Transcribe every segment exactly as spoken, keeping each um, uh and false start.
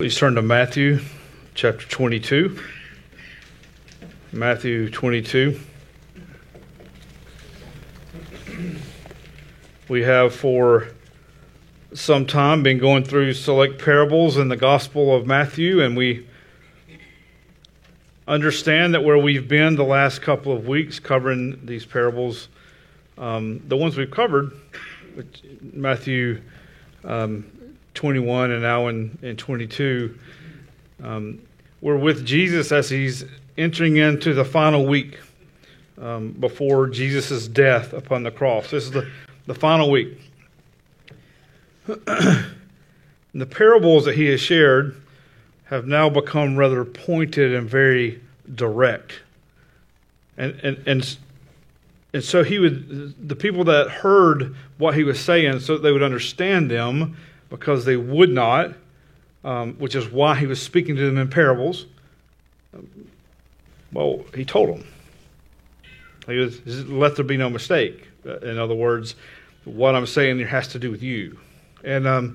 Please turn to Matthew chapter twenty-two. Matthew twenty-two. We have for some time been going through select parables in the Gospel of Matthew, and we understand that where we've been the last couple of weeks covering these parables, um, the ones we've covered, Matthew um, twenty-one and now in, in twenty-two, um, we're with Jesus as he's entering into the final week um, before Jesus' death upon the cross. This is the, the final week. The parables that he has shared have now become rather pointed and very direct. And and and, and so he would the people that heard what he was saying so that they would understand them, because they would not, um, which is why he was speaking to them in parables. Well, he told them. He was, let there be no mistake. In other words, what I'm saying here has to do with you. And um,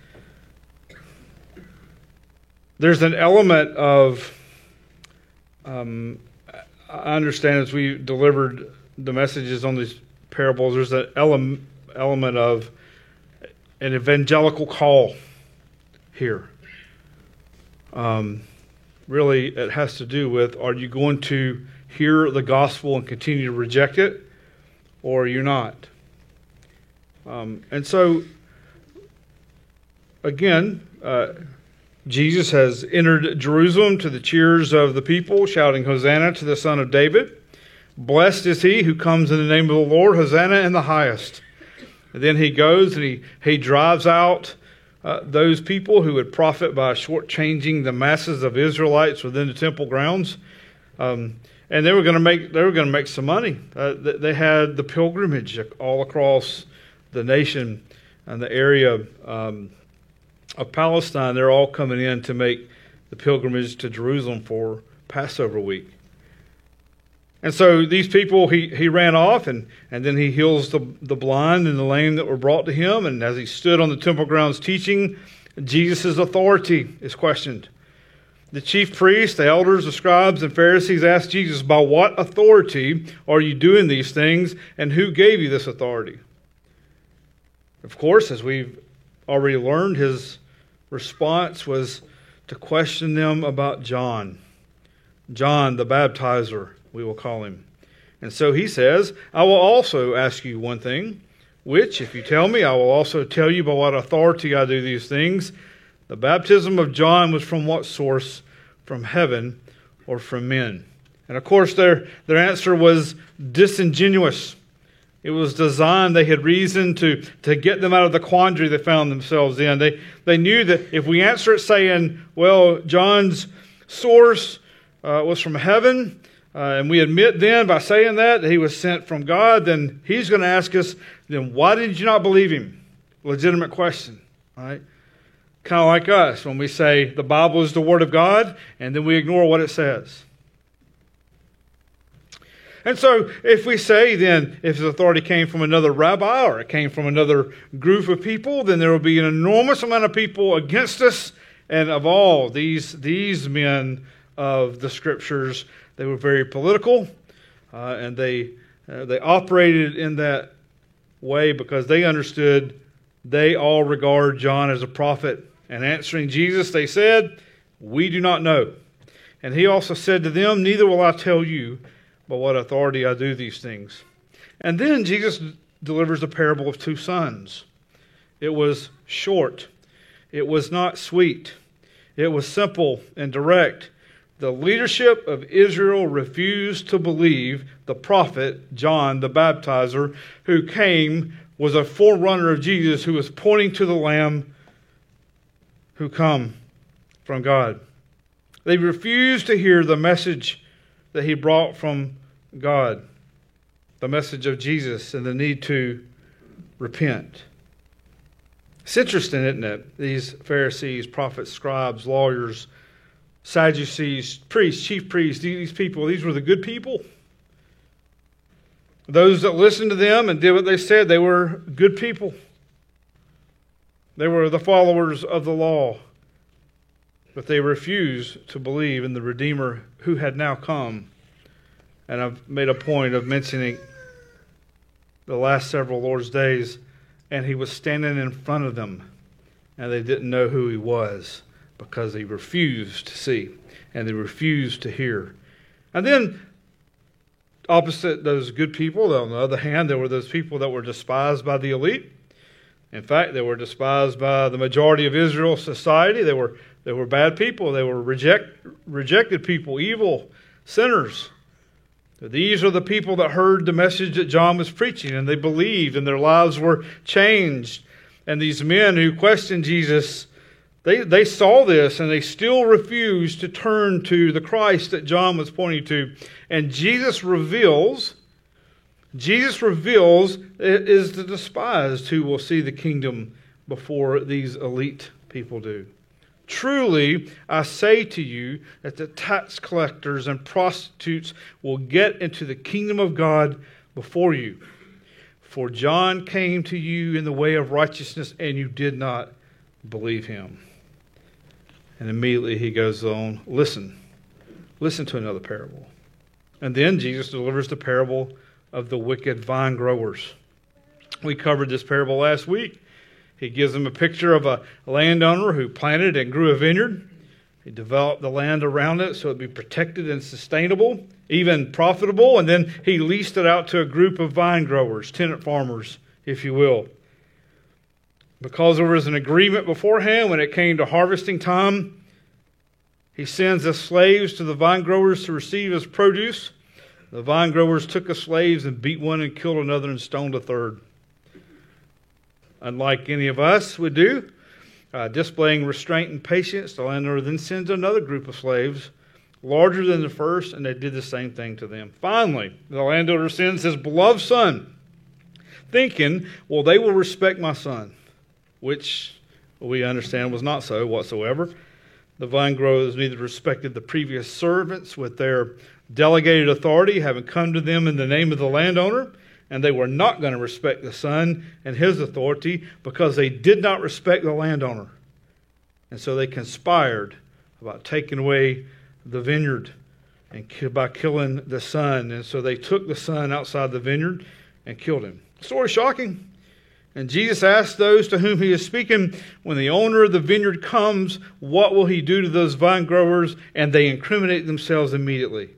there's an element of, um, I understand as we delivered the messages on these parables, there's an ele- element of an evangelical call here. Um, really, it has to do with, are you going to hear the gospel and continue to reject it, or are you not? Um, and so, again, uh, Jesus has entered Jerusalem to the cheers of the people, shouting, "Hosanna to the Son of David. Blessed is he who comes in the name of the Lord. Hosanna in the highest." And then he goes and he, he drives out uh, those people who would profit by shortchanging the masses of Israelites within the temple grounds. Um, and they were going to make they were going to make some money. Uh, they had the pilgrimage all across the nation and the area um, of Palestine. They're all coming in to make the pilgrimage to Jerusalem for Passover week. And so these people, he, he ran off, and, and then he heals the, the blind and the lame that were brought to him. And as he stood on the temple grounds teaching, Jesus' authority is questioned. The chief priests, the elders, the scribes, and Pharisees asked Jesus, "By what authority are you doing these things, and who gave you this authority?" Of course, as we've already learned, his response was to question them about John. John the baptizer, we will call him. And so he says, "I will also ask you one thing, which, if you tell me, I will also tell you by what authority I do these things. The baptism of John was from what source? From heaven or from men?" And of course, their, their answer was disingenuous. It was designed, they had reason to, to get them out of the quandary they found themselves in. They, they knew that if we answer it saying, well, John's source uh, was from heaven, Uh, and we admit then by saying that, that he was sent from God, then he's going to ask us, then why did you not believe him? Legitimate question, right? Kind of like us when we say the Bible is the Word of God, and then we ignore what it says. And so if we say then, if his authority came from another rabbi or it came from another group of people, then there will be an enormous amount of people against us. And of all these, these men of the Scriptures, they were very political, uh, and they uh, they operated in that way because they understood they all regard John as a prophet. And answering Jesus, they said, "We do not know." And he also said to them, "Neither will I tell you by what authority I do these things." And then Jesus delivers the parable of two sons. It was short. It was not sweet. It was simple and direct. The leadership of Israel refused to believe the prophet John the baptizer, who came, was a forerunner of Jesus, who was pointing to the Lamb who come from God. They refused to hear the message that he brought from God, the message of Jesus and the need to repent. It's interesting, isn't it? These Pharisees, prophets, scribes, lawyers, Sadducees, priests, chief priests, these people, these were the good people. Those that listened to them and did what they said, they were good people. They were the followers of the law. But they refused to believe in the Redeemer who had now come. And I've made a point of mentioning the last several Lord's days, and he was standing in front of them, and they didn't know who he was because they refused to see, and they refused to hear. And then, opposite those good people, on the other hand, there were those people that were despised by the elite. In fact, they were despised by the majority of Israel's society. They were they were bad people. They were reject, rejected people, evil, sinners. These are the people that heard the message that John was preaching, and they believed, and their lives were changed. And these men who questioned Jesus, they, they saw this, and they still refused to turn to the Christ that John was pointing to. And Jesus reveals, Jesus reveals it is the despised who will see the kingdom before these elite people do. Truly, I say to you that the tax collectors and prostitutes will get into the kingdom of God before you. For John came to you in the way of righteousness, and you did not believe him. And immediately he goes on, listen, listen to another parable. And then Jesus delivers the parable of the wicked vine growers. We covered this parable last week. He gives them a picture of a landowner who planted and grew a vineyard. He developed the land around it so it would be protected and sustainable, even profitable. And then he leased it out to a group of vine growers, tenant farmers, if you will. Because there was an agreement beforehand when it came to harvesting time, he sends the slaves to the vine growers to receive his produce. The vine growers took the slaves and beat one and killed another and stoned a third. Unlike any of us would do, uh, displaying restraint and patience, the landowner then sends another group of slaves, larger than the first, and they did the same thing to them. Finally, the landowner sends his beloved son, thinking, well, they will respect my son, which we understand was not so whatsoever. The vine growers neither respected the previous servants with their delegated authority, having come to them in the name of the landowner, and they were not going to respect the son and his authority because they did not respect the landowner. And so they conspired about taking away the vineyard and by killing the son. And so they took the son outside the vineyard and killed him. Story shocking. And Jesus asked those to whom he is speaking, when the owner of the vineyard comes, what will he do to those vine growers? And they incriminate themselves immediately.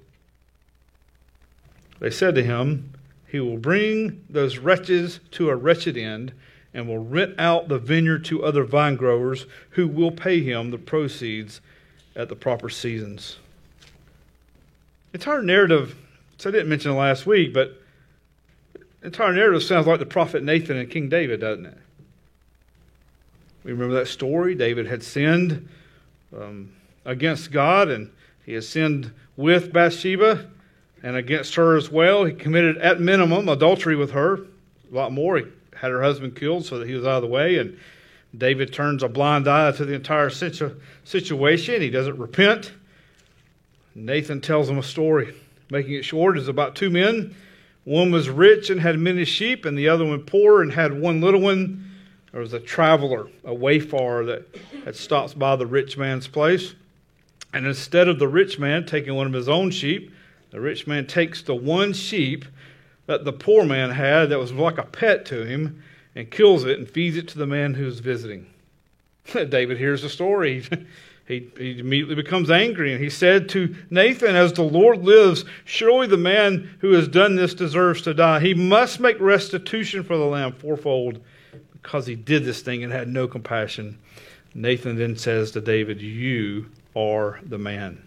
They said to him, he will bring those wretches to a wretched end and will rent out the vineyard to other vine growers who will pay him the proceeds at the proper seasons. Entire narrative, so I didn't mention it last week, but entire narrative sounds like the prophet Nathan and King David, doesn't it? We remember that story. David had sinned um, against God, and he had sinned with Bathsheba and against her as well. He committed, at minimum, adultery with her. A lot more. He had her husband killed so that he was out of the way. And David turns a blind eye to the entire situ- situation. He doesn't repent. Nathan tells him a story. Making it short, it's about two men. One was rich and had many sheep, and the other one poor and had one little one. There was a traveler, a wayfarer that had stopped by the rich man's place. And instead of the rich man taking one of his own sheep, the rich man takes the one sheep that the poor man had that was like a pet to him and kills it and feeds it to the man who's visiting. David hears the story. He, he immediately becomes angry, and he said to Nathan, as the Lord lives, surely the man who has done this deserves to die. He must make restitution for the lamb fourfold because he did this thing and had no compassion. Nathan then says to David, you are the man.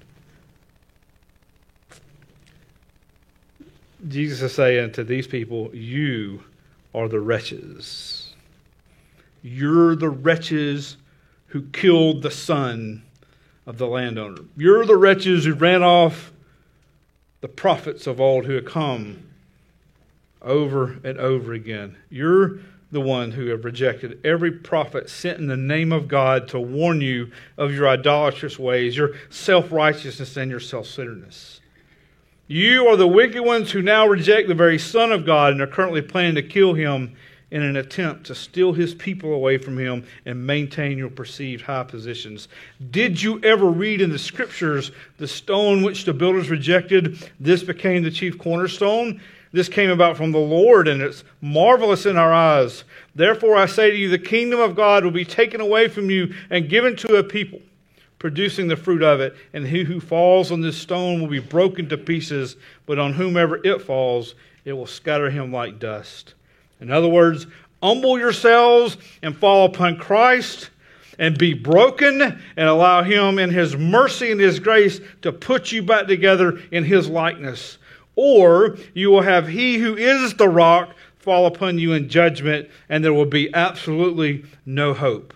Jesus is saying to these people, you are the wretches. You're the wretches who killed the son of the landowner. You're the wretches who ran off the prophets of old who had come over and over again. You're the one who have rejected every prophet sent in the name of God to warn you of your idolatrous ways, your self-righteousness, and your self-centeredness. You are the wicked ones who now reject the very Son of God and are currently planning to kill him in an attempt to steal his people away from him and maintain your perceived high positions. Did you ever read in the scriptures, the stone which the builders rejected, this became the chief cornerstone? This came about from the Lord, and it's marvelous in our eyes. Therefore I say to you, the kingdom of God will be taken away from you and given to a people, producing the fruit of it. And he who falls on this stone will be broken to pieces, but on whomever it falls, it will scatter him like dust. In other words, humble yourselves and fall upon Christ and be broken and allow him in his mercy and his grace to put you back together in his likeness. Or you will have he who is the rock fall upon you in judgment, and there will be absolutely no hope.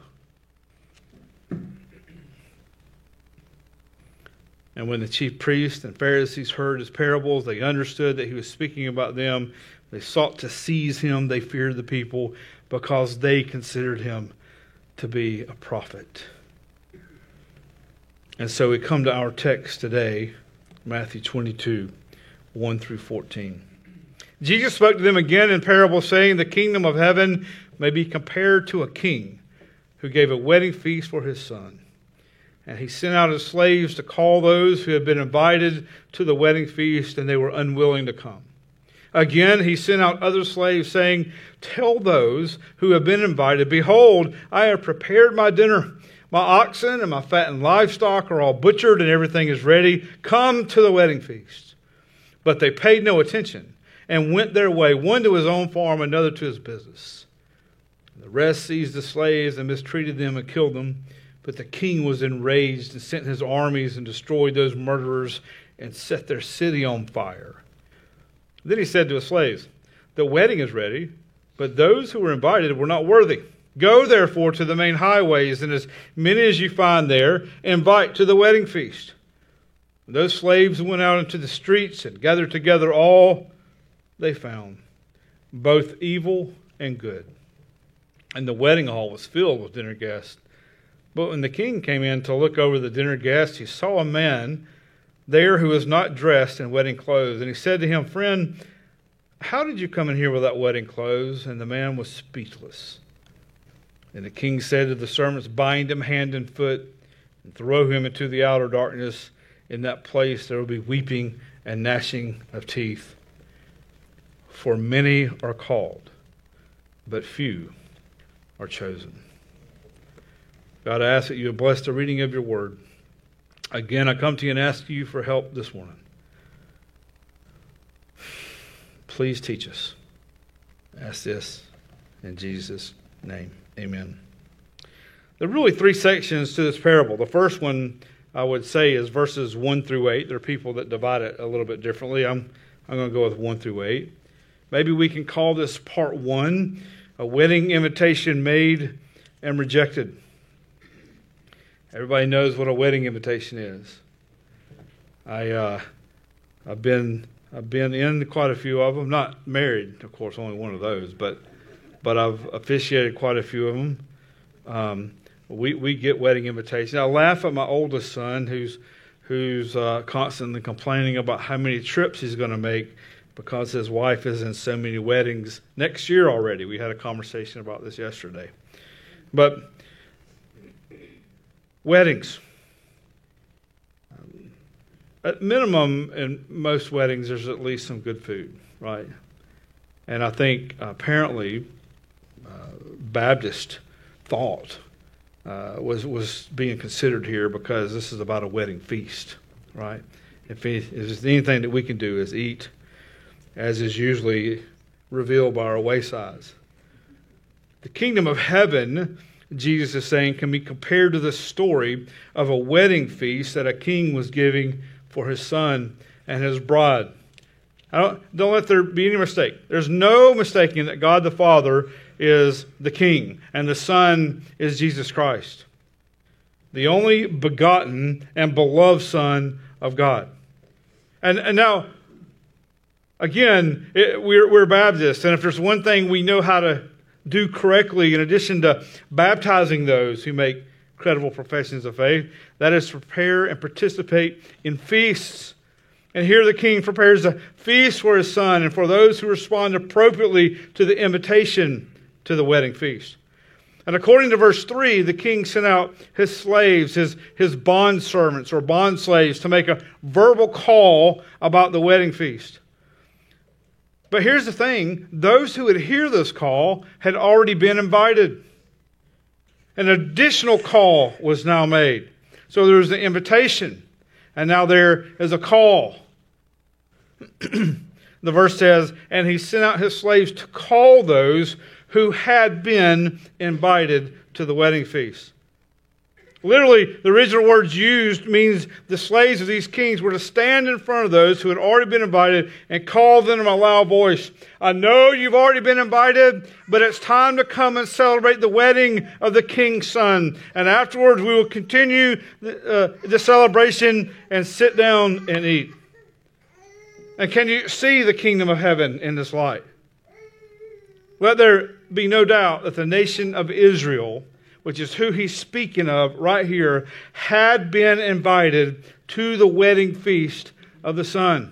And when the chief priests and Pharisees heard his parables, they understood that he was speaking about them. They sought to seize him. They feared the people because they considered him to be a prophet. And so we come to our text today, Matthew twenty-two, one through fourteen. Jesus spoke to them again in parable, saying, the kingdom of heaven may be compared to a king who gave a wedding feast for his son. And he sent out his slaves to call those who had been invited to the wedding feast, and they were unwilling to come. Again, he sent out other slaves, saying, tell those who have been invited, behold, I have prepared my dinner. My oxen and my fattened livestock are all butchered, and everything is ready. Come to the wedding feast. But they paid no attention and went their way, one to his own farm, another to his business. And the rest seized the slaves and mistreated them and killed them. But the king was enraged and sent his armies and destroyed those murderers and set their city on fire. Then he said to his slaves, the wedding is ready, but those who were invited were not worthy. Go therefore to the main highways, and as many as you find there, invite to the wedding feast. And those slaves went out into the streets and gathered together all they found, both evil and good. And the wedding hall was filled with dinner guests. But when the king came in to look over the dinner guests, he saw a man there who was not dressed in wedding clothes. And he said to him, friend, how did you come in here without wedding clothes? And the man was speechless. And the king said to the servants, bind him hand and foot and throw him into the outer darkness. In that place there will be weeping and gnashing of teeth. For many are called, but few are chosen. God, I ask that you would bless the reading of your word. Again, I come to you and ask you for help this morning. Please teach us. I ask this in Jesus' name. Amen. There are really three sections to this parable. The first one, I would say, is verses one through eight. There are people that divide it a little bit differently. I'm, I'm going to go with one through eight. Maybe we can call this part one, a wedding invitation made and rejected. Everybody knows what a wedding invitation is. I, uh, I've been, I've been in quite a few of them. Not married, of course, only one of those, but, but I've officiated quite a few of them. Um, we we get wedding invitations. I laugh at my oldest son, who's who's uh, constantly complaining about how many trips he's going to make because his wife is in so many weddings next year already. We had a conversation about this yesterday. But weddings. Um, at minimum, in most weddings, there's at least some good food, right? And I think uh, apparently uh, Baptist thought uh, was was being considered here because this is about a wedding feast, right? If, it, if there's anything that we can do is eat, as is usually revealed by our waysides. The kingdom of heaven, Jesus is saying, can be compared to the story of a wedding feast that a king was giving for his son and his bride. I don't, don't let there be any mistake. There's no mistaking that God the Father is the King and the Son is Jesus Christ, the only begotten and beloved Son of God. And, and now, again, it, we're, we're Baptists, and if there's one thing we know how to do correctly, in addition to baptizing those who make credible professions of faith, that is to prepare and participate in feasts. And here the king prepares a feast for his son and for those who respond appropriately to the invitation to the wedding feast. And according to verse three, the king sent out his slaves, his, his bond servants or bond slaves, to make a verbal call about the wedding feast. But here's the thing, those who would hear this call had already been invited. An additional call was now made. So there was the invitation, and now there is a call. The verse says, and he sent out his slaves to call those who had been invited to the wedding feast. Literally, the original words used means the slaves of these kings were to stand in front of those who had already been invited and call them in a loud voice. I know you've already been invited, but it's time to come and celebrate the wedding of the king's son. And afterwards, we will continue the, uh, the celebration and sit down and eat. And can you see the kingdom of heaven in this light? Let there be no doubt that the nation of Israel, which is who he's speaking of right here, had been invited to the wedding feast of the Son.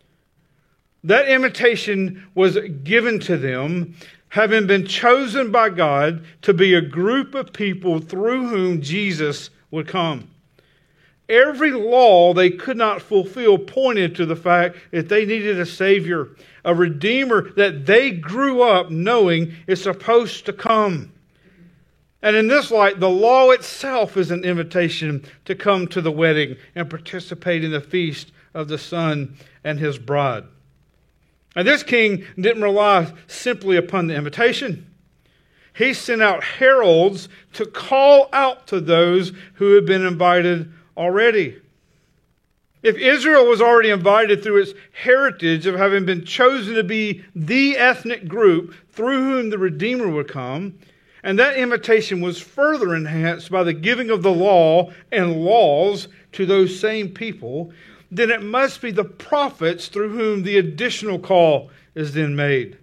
That invitation was given to them, having been chosen by God to be a group of people through whom Jesus would come. Every law they could not fulfill pointed to the fact that they needed a Savior, a Redeemer that they grew up knowing is supposed to come. And in this light, the law itself is an invitation to come to the wedding and participate in the feast of the Son and his bride. And this king didn't rely simply upon the invitation. He sent out heralds to call out to those who had been invited already. If Israel was already invited through its heritage of having been chosen to be the ethnic group through whom the Redeemer would come, and that invitation was further enhanced by the giving of the law and laws to those same people, then it must be the prophets through whom the additional call is then made.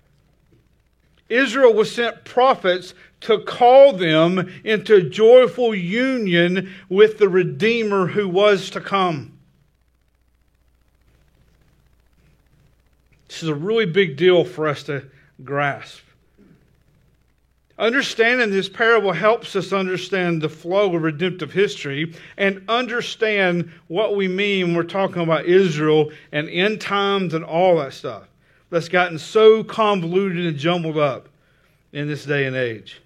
Israel was sent prophets to call them into joyful union with the Redeemer who was to come. This is a really big deal for us to grasp. Understanding this parable helps us understand the flow of redemptive history and understand what we mean when we're talking about Israel and end times and all that stuff that's gotten so convoluted and jumbled up in this day and age.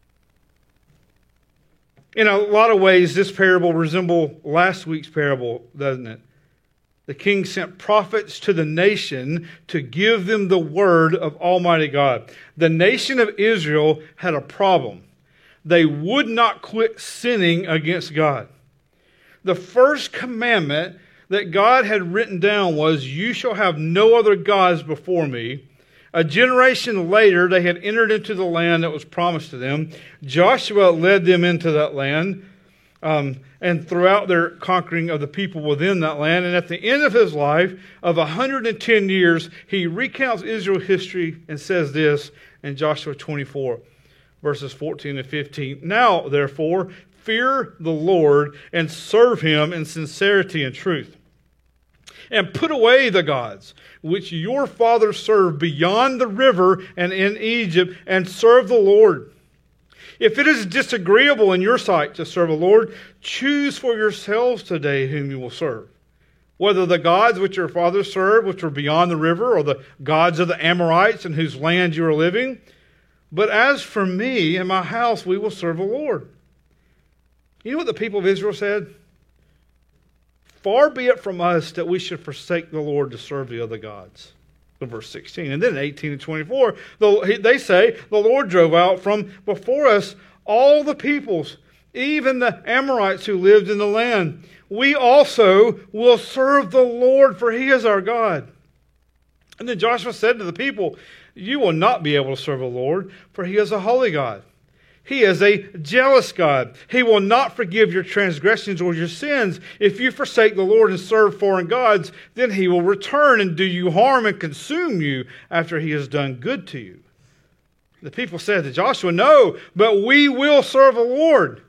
In a lot of ways, this parable resembles last week's parable, doesn't it? The king sent prophets to the nation to give them the word of Almighty God. The nation of Israel had a problem. They would not quit sinning against God. The first commandment that God had written down was, "You shall have no other gods before me." A generation later, they had entered into the land that was promised to them. Joshua led them into that land. Um, and throughout their conquering of the people within that land. And at the end of his life of one hundred ten years, he recounts Israel's history and says this in Joshua twenty-four, verses fourteen and fifteen. Now, therefore, fear the Lord and serve him in sincerity and truth. And put away the gods which your fathers served beyond the river and in Egypt, and serve the Lord. If it is disagreeable in your sight to serve the Lord, choose for yourselves today whom you will serve. Whether the gods which your fathers served, which were beyond the river, or the gods of the Amorites in whose land you are living. But as for me and my house, we will serve the Lord. You know what the people of Israel said? Far be it from us that we should forsake the Lord to serve the other gods. Verse sixteen. And then eighteen and twenty-four, they say, the Lord drove out from before us all the peoples, even the Amorites who lived in the land. We also will serve the Lord, for he is our God. And then Joshua said to the people, you will not be able to serve the Lord, for he is a holy God. He is a jealous God. He will not forgive your transgressions or your sins. If you forsake the Lord and serve foreign gods, then he will return and do you harm and consume you after he has done good to you. The people said to Joshua, no, but we will serve the Lord.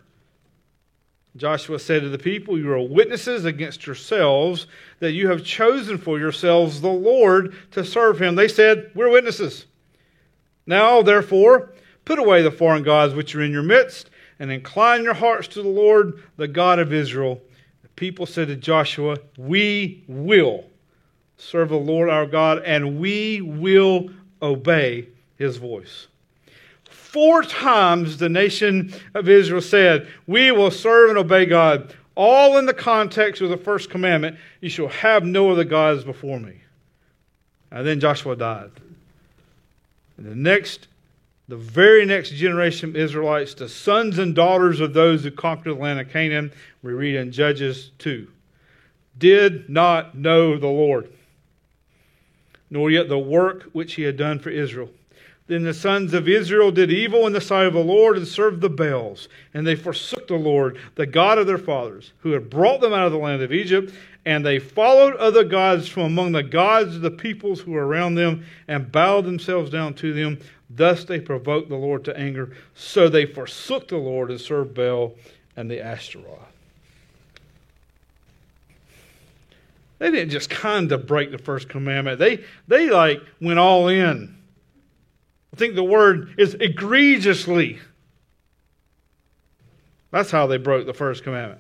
Joshua said to the people, you are witnesses against yourselves that you have chosen for yourselves the Lord to serve him. They said, we're witnesses. Now, therefore, Put away the foreign gods which are in your midst, and incline your hearts to the Lord, the God of Israel. The people said to Joshua, we will serve the Lord our God, and we will obey his voice. Four times the nation of Israel said, we will serve and obey God. All in the context of the first commandment, you shall have no other gods before me. And then Joshua died. And the next, the very next generation of Israelites, the sons and daughters of those who conquered the land of Canaan, we read in Judges two, did not know the Lord, nor yet the work which he had done for Israel. Then the sons of Israel did evil in the sight of the Lord and served the Baals. And they forsook the Lord, the God of their fathers, who had brought them out of the land of Egypt. And they followed other gods from among the gods of the peoples who were around them, and bowed themselves down to them. Thus they provoked the Lord to anger. So they forsook the Lord and served Baal and the Ashtaroth. They didn't just kind of break the first commandment. They, they like went all in. I think the word is egregiously. That's how they broke the first commandment.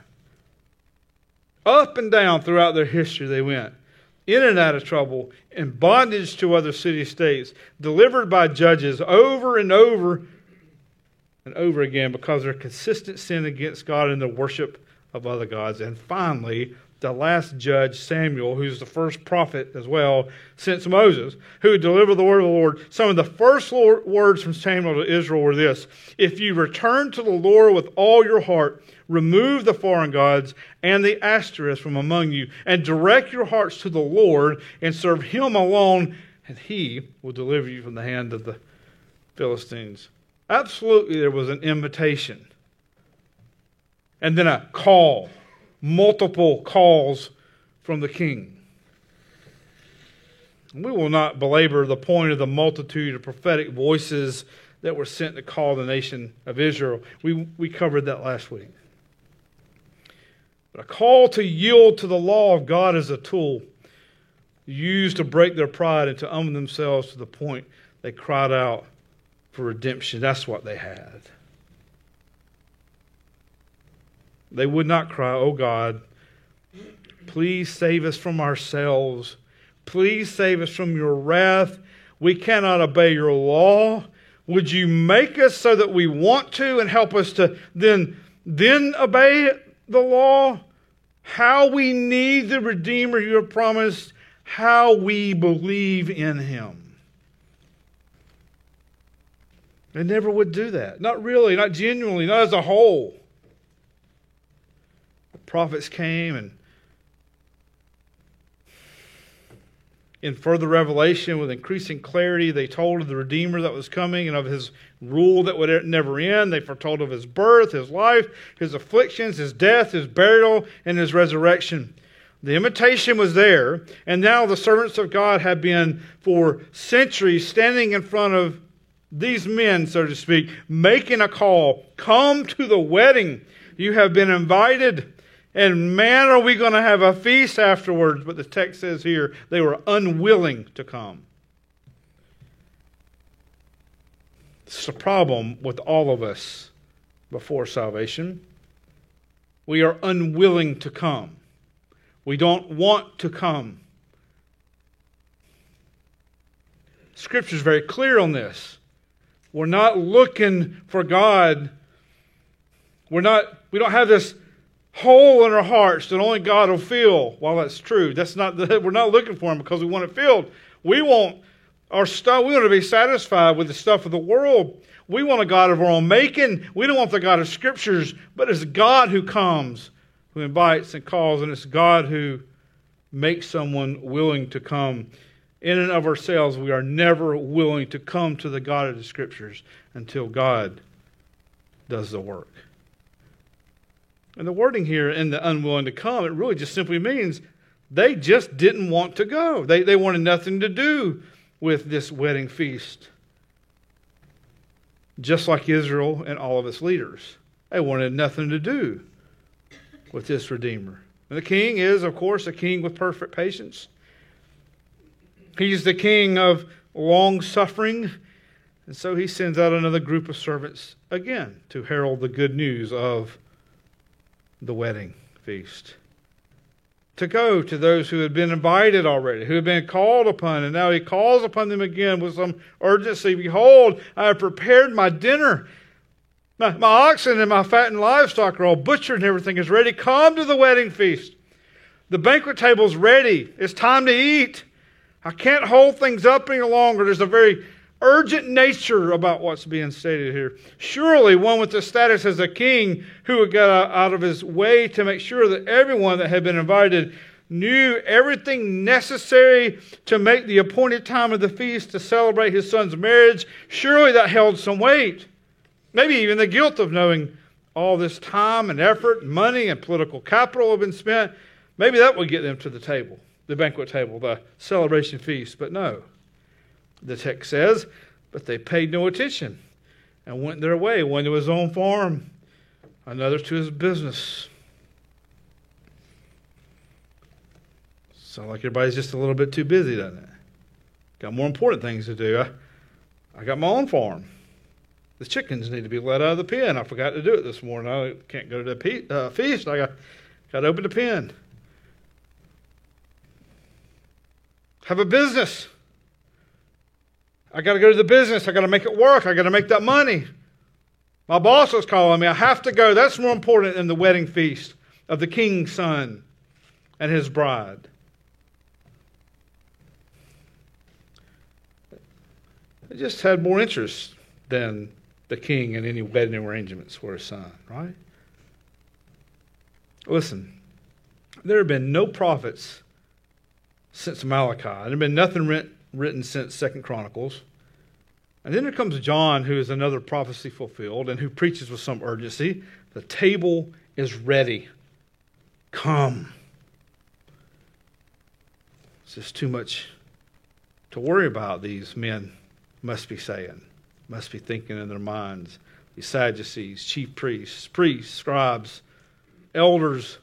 Up and down throughout their history they went. In and out of trouble, in bondage to other city-states, delivered by judges over and over and over again because of their consistent sin against God and the worship of other gods. And finally, the last judge, Samuel, who's the first prophet as well since Moses, who delivered the word of the Lord. Some of the first words from Samuel to Israel were this: if you return to the Lord with all your heart, remove the foreign gods and the Ashtoreths from among you, and direct your hearts to the Lord and serve him alone, and he will deliver you from the hand of the Philistines. Absolutely, there was an invitation. And then a call. Multiple calls from the king. We will not belabor the point of the multitude of prophetic voices that were sent to call the nation of Israel. We, we covered that last week. But a call to yield to the law of God is a tool used to break their pride and to humble themselves to the point they cried out for redemption. That's what they had. They would not cry, oh God, please save us from ourselves. Please save us from your wrath. We cannot obey your law. Would you make us so that we want to and help us to then, then obey the law? How we need the Redeemer you have promised. How we believe in him. They never would do that. Not really, not genuinely, not as a whole. Prophets came, and in further revelation with increasing clarity, they told of the Redeemer that was coming and of his rule that would never end. They foretold of his birth, his life, his afflictions, his death, his burial, and his resurrection. The invitation was there, and now the servants of God have been for centuries standing in front of these men, so to speak, making a call. Come to the wedding. You have been invited. And man, are we going to have a feast afterwards. But the text says here, they were unwilling to come. It's a problem with all of us before salvation. We are unwilling to come. We don't want to come. Scripture is very clear on this. We're not looking for God. We're not, we don't have this hole in our hearts that only God will fill. While that's true, that's not the, we're not looking for him because we want it filled. We want our stuff. We want to be satisfied with the stuff of the world. We want a God of our own making. We don't want the God of Scriptures, but it's God who comes, who invites and calls, and it's God who makes someone willing to come. In and of ourselves, we are never willing to come to the God of the Scriptures until God does the work. And the wording here in the unwilling to come, it really just simply means they just didn't want to go. They, they wanted nothing to do with this wedding feast. Just like Israel and all of its leaders. They wanted nothing to do with this Redeemer. And the king is, of course, a king with perfect patience. He's the king of long suffering. And so he sends out another group of servants again to herald the good news of the wedding feast. To go to those who had been invited already, who had been called upon, and now he calls upon them again with some urgency. Behold, I have prepared my dinner. My, my oxen and my fattened livestock are all butchered and everything is ready. Come to the wedding feast. The banquet table is ready. It's time to eat. I can't hold things up any longer. There's a very urgent nature about what's being stated here. Surely one with the status as a king who would go out of his way to make sure that everyone that had been invited knew everything necessary to make the appointed time of the feast to celebrate his son's marriage. Surely that held some weight. Maybe even the guilt of knowing all this time and effort and money and political capital have been spent. Maybe that would get them to the table, the banquet table, the celebration feast. But no. The text says, but they paid no attention and went their way, one to his own farm, another to his business. Sounds like everybody's just a little bit too busy, doesn't it? Got more important things to do. I, I got my own farm. The chickens need to be let out of the pen. I forgot to do it this morning. I can't go to the pe- uh, feast. I got, got to open the pen. Have a business. I got to go to the business. I got to make it work. I got to make that money. My boss is calling me. I have to go. That's more important than the wedding feast of the king's son and his bride. They just had more interest than the king in any wedding arrangements for his son, right? Listen, there have been no prophets since Malachi. There have been nothing written written since Second Chronicles. And then there comes John, who is another prophecy fulfilled and who preaches with some urgency. The table is ready. Come. It's just too much to worry about, these men must be saying, must be thinking in their minds. These Sadducees, chief priests, priests, scribes, elders.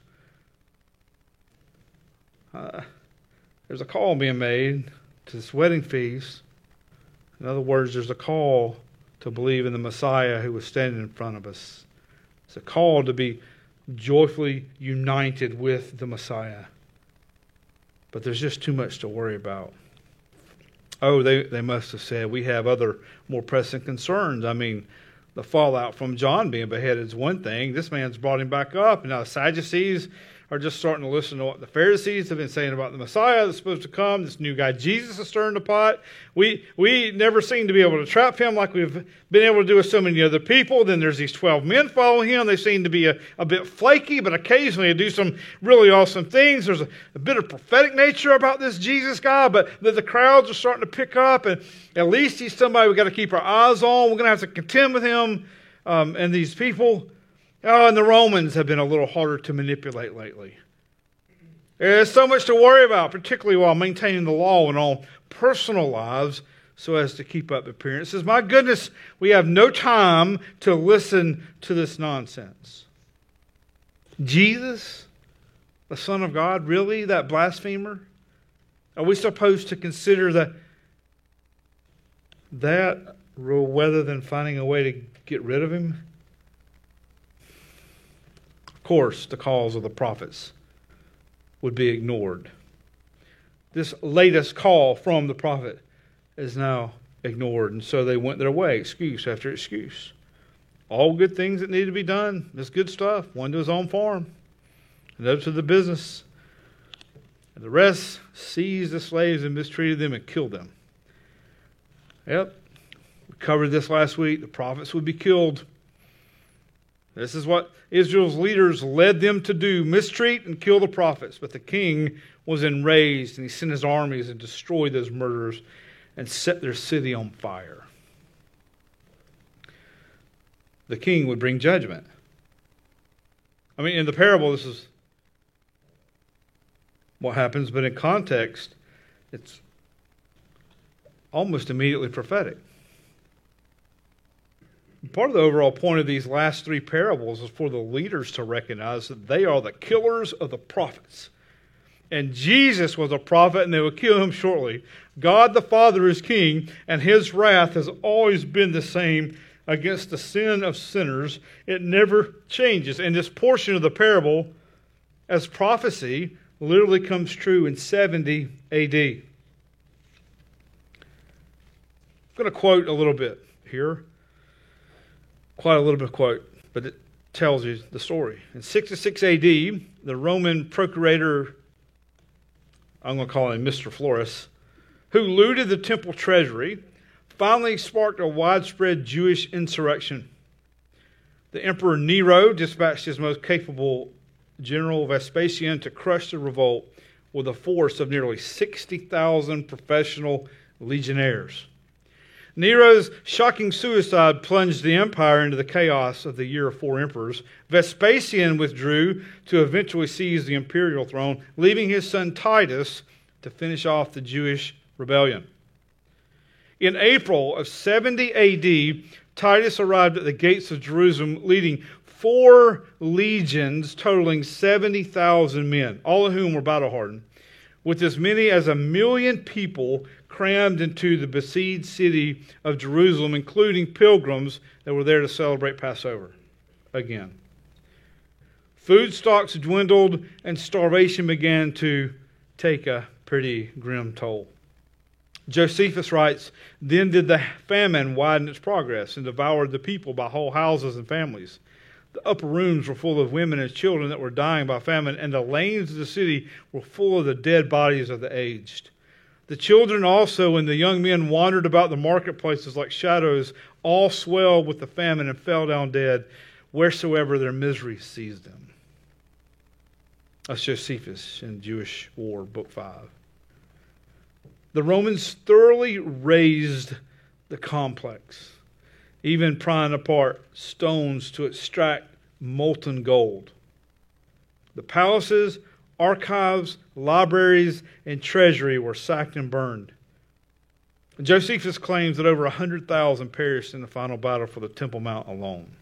Uh, there's a call being made to this wedding feast. In other words, there's a call to believe in the Messiah who was standing in front of us. It's a call to be joyfully united with the Messiah. But there's just too much to worry about. Oh, they, they must have said, we have other more pressing concerns. I mean, the fallout from John being beheaded is one thing. This man's brought him back up. And now the Sadducees are just starting to listen to what the Pharisees have been saying about the Messiah that's supposed to come. This new guy, Jesus, is stirring the pot. We we never seem to be able to trap him like we've been able to do with so many other people. Then there's these twelve men following him. They seem to be a, a bit flaky, but occasionally they do some really awesome things. There's a, a bit of prophetic nature about this Jesus guy, but the, the crowds are starting to pick up, and at least he's somebody we've got to keep our eyes on. We're going to have to contend with him um, and these people. Oh, and the Romans have been a little harder to manipulate lately. There's so much to worry about, particularly while maintaining the law in all personal lives so as to keep up appearances. My goodness, we have no time to listen to this nonsense. Jesus, the Son of God, really, that blasphemer? Are we supposed to consider that, that rather than finding a way to get rid of him? Of course, the calls of the prophets would be ignored. This latest call from the prophet is now ignored, and so they went their way, excuse after excuse. All good things that need to be done. This good stuff. One to his own farm, another to the business. And the rest seized the slaves and mistreated them and killed them. Yep, we covered this last week. The prophets would be killed. This is what Israel's leaders led them to do, mistreat and kill the prophets. But the king was enraged, and he sent his armies and destroyed those murderers and set their city on fire. The king would bring judgment. I mean, in the parable, this is what happens, but in context, it's almost immediately prophetic. Part of the overall point of these last three parables is for the leaders to recognize that they are the killers of the prophets. And Jesus was a prophet, and they will kill him shortly. God the Father is king, and his wrath has always been the same against the sin of sinners. It never changes. And this portion of the parable, as prophecy, literally comes true in seventy A D. I'm going to quote a little bit here. Quite a little bit of quote, but it tells you the story. In sixty-six A D, the Roman procurator, I'm going to call him Mister Florus, who looted the temple treasury, finally sparked a widespread Jewish insurrection. The Emperor Nero dispatched his most capable general, Vespasian, to crush the revolt with a force of nearly sixty thousand professional legionnaires. Nero's shocking suicide plunged the empire into the chaos of the year of four emperors. Vespasian withdrew to eventually seize the imperial throne, leaving his son Titus to finish off the Jewish rebellion. In April of seventy A D, Titus arrived at the gates of Jerusalem leading four legions totaling seventy thousand men, all of whom were battle-hardened, with as many as a million people crammed into the besieged city of Jerusalem, including pilgrims that were there to celebrate Passover again. Food stocks dwindled and starvation began to take a pretty grim toll. Josephus writes, "Then did the famine widen its progress and devoured the people by whole houses and families. The upper rooms were full of women and children that were dying by famine, and the lanes of the city were full of the dead bodies of the aged. The children also and the young men wandered about the marketplaces like shadows, all swelled with the famine and fell down dead, wheresoever their misery seized them." That's Josephus in Jewish War, Book five. The Romans thoroughly razed the complex, even prying apart stones to extract molten gold. The palaces, archives, libraries, and treasury were sacked and burned. Josephus claims that over one hundred thousand perished in the final battle for the Temple Mount alone.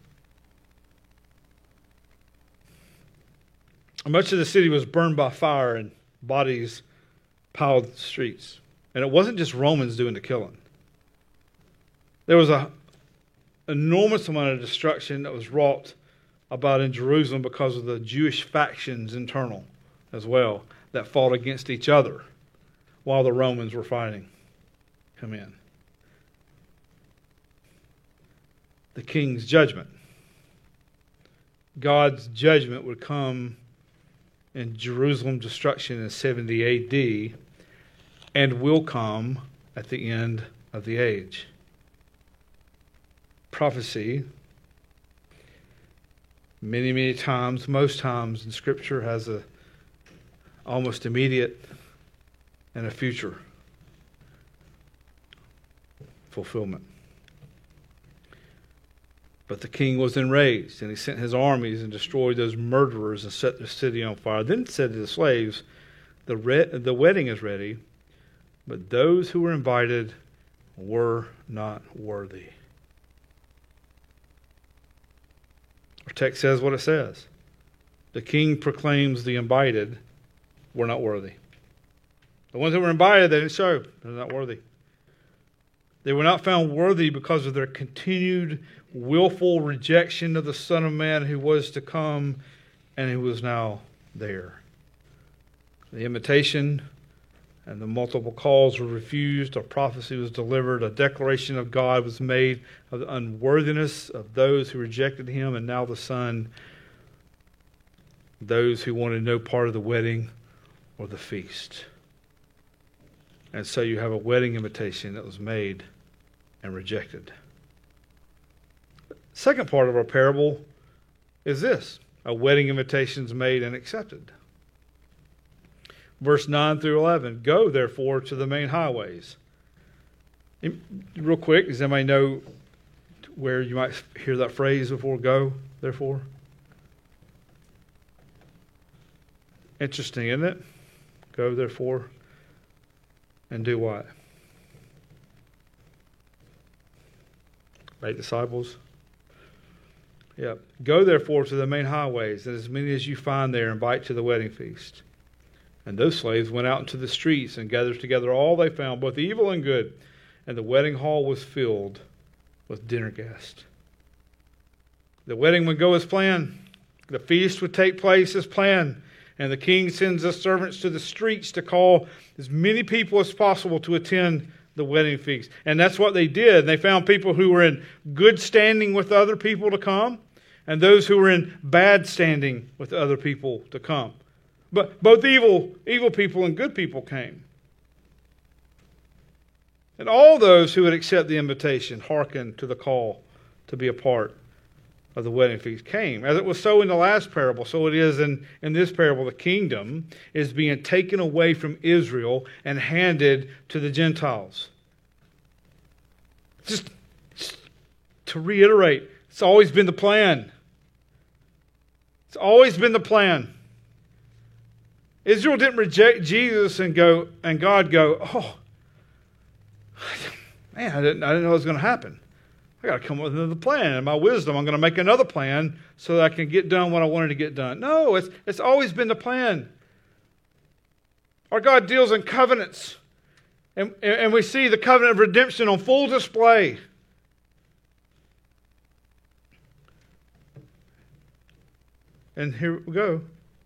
Much of the city was burned by fire and bodies piled the streets. And it wasn't just Romans doing the killing. There was an enormous amount of destruction that was wrought about in Jerusalem because of the Jewish factions internal as well that fought against each other while the Romans were fighting come in. The king's judgment. God's judgment would come in Jerusalem destruction in seventy A D and will come at the end of the age. Prophecy, many, many times, most times in Scripture, has a almost immediate and a future fulfillment. But the king was enraged, and he sent his armies and destroyed those murderers and set the city on fire. Then said to the slaves, the, re- the wedding is ready, but those who were invited were not worthy. Our text says what it says. The king proclaims the invited were not worthy. The ones that were invited, they didn't show. They're not worthy. They were not found worthy because of their continued willful rejection of the Son of Man who was to come and who was now there. The invitation and the multiple calls were refused. A prophecy was delivered. A declaration of God was made of the unworthiness of those who rejected him, and now the Son, those who wanted no part of the wedding or the feast. And so you have a wedding invitation that was made and rejected. Second part of our parable is this: a wedding invitation is made and accepted. Verse nine through eleven, go therefore to the main highways. Real quick, does anybody know where you might hear that phrase before? Go therefore. Interesting, isn't it? Go therefore and do what? Make disciples. Yep. Go therefore to the main highways, and as many as you find there, invite to the wedding feast. And those slaves went out into the streets and gathered together all they found, both evil and good. And the wedding hall was filled with dinner guests. The wedding would go as planned. The feast would take place as planned. And the king sends his servants to the streets to call as many people as possible to attend the wedding feast. And that's what they did. They found people who were in good standing with other people to come, and those who were in bad standing with other people to come. But both evil, evil people and good people came. And all those who would accept the invitation, hearken to the call to be a part of the wedding feast, came. As it was so in the last parable, so it is in, in this parable. The kingdom is being taken away from Israel and handed to the Gentiles. Just, just to reiterate, it's always been the plan. It's always been the plan. Israel didn't reject Jesus and go and God go, oh, man, I didn't, I didn't know it was going to happen. I got to come up with another plan. In my wisdom, I'm going to make another plan so that I can get done what I wanted to get done. No, it's, it's always been the plan. Our God deals in covenants. And, and we see the covenant of redemption on full display. And here we go.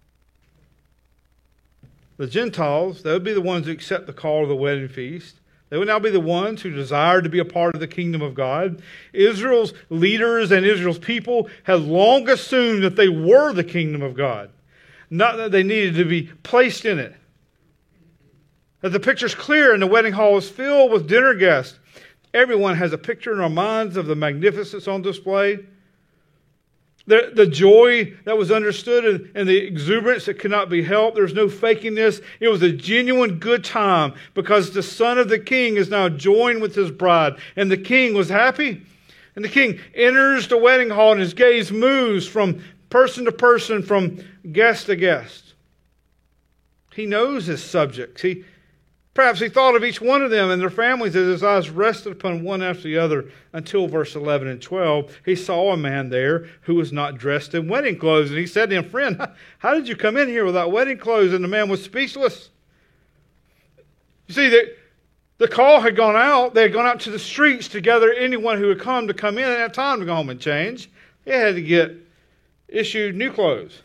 The Gentiles, they would be the ones who accept the call of the wedding feast. They would now be the ones who desire to be a part of the kingdom of God. Israel's leaders and Israel's people had long assumed that they were the kingdom of God, not that they needed to be placed in it. That the picture's clear and the wedding hall is filled with dinner guests. Everyone has a picture in our minds of the magnificence on display. The, the joy that was understood and, and the exuberance that could not be helped. There's no faking this. It was a genuine good time because the son of the king is now joined with his bride. And the king was happy. And the king enters the wedding hall and his gaze moves from person to person, from guest to guest. He knows his subjects. He Perhaps he thought of each one of them and their families as his eyes rested upon one after the other until verse eleven and twelve. He saw a man there who was not dressed in wedding clothes. And he said to him, friend, how did you come in here without wedding clothes? And the man was speechless. You see, the, the call had gone out. They had gone out to the streets to gather anyone who would come to come in and have time to go home and change. They had to get issued new clothes.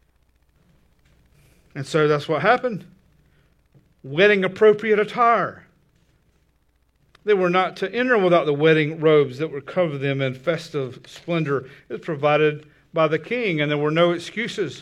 And so that's what happened. Wedding appropriate attire. They were not to enter without the wedding robes that would cover them in festive splendor. It was provided by the king, and there were no excuses.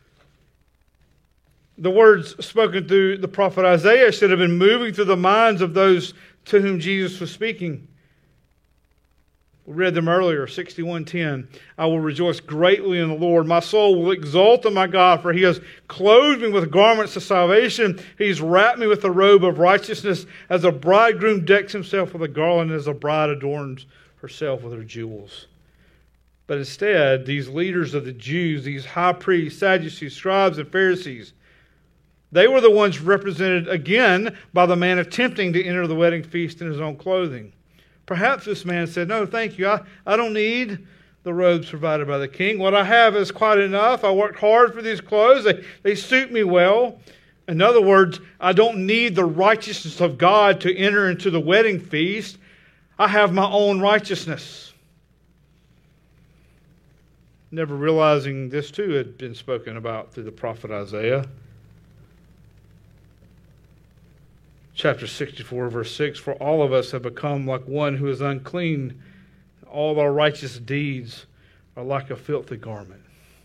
The words spoken through the prophet Isaiah should have been moving through the minds of those to whom Jesus was speaking. We read them earlier, sixty-one ten. I will rejoice greatly in the Lord. My soul will exult in my God, for he has clothed me with garments of salvation. He's wrapped me with the robe of righteousness, as a bridegroom decks himself with a garland, as a bride adorns herself with her jewels. But instead, these leaders of the Jews, these high priests, Sadducees, scribes, and Pharisees, they were the ones represented again by the man attempting to enter the wedding feast in his own clothing. Perhaps this man said, no, thank you. I, I don't need the robes provided by the king. What I have is quite enough. I worked hard for these clothes. They, they suit me well. In other words, I don't need the righteousness of God to enter into the wedding feast. I have my own righteousness. Never realizing this too had been spoken about through the prophet Isaiah. Chapter sixty-four, verse six, for all of us have become like one who is unclean. All our righteous deeds are like a filthy garment.